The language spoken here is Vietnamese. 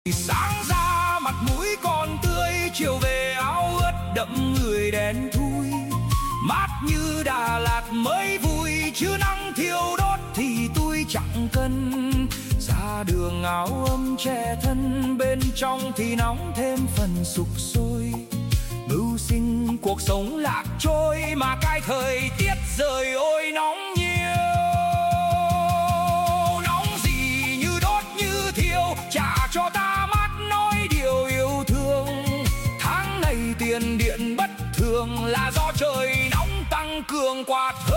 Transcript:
Sáng ra mặt mũi còn tươi, chiều về áo ướt đẫm người đen thui. Mát như Đà Lạt mới vui, chứ nắng thiêu đốt thì tôi chẳng cân. Ra đường áo ấm che thân, bên trong thì nóng thêm phần sục sôi. Mưu sinh cuộc sống lạc trôi, mà cái thời tiết rời ôi nóng nhiều. Nóng gì như đốt như thiêu, trả cho ta mát nói điều yêu thương. Tháng này tiền điện bất thường là do trời nóng tăng cường quạt.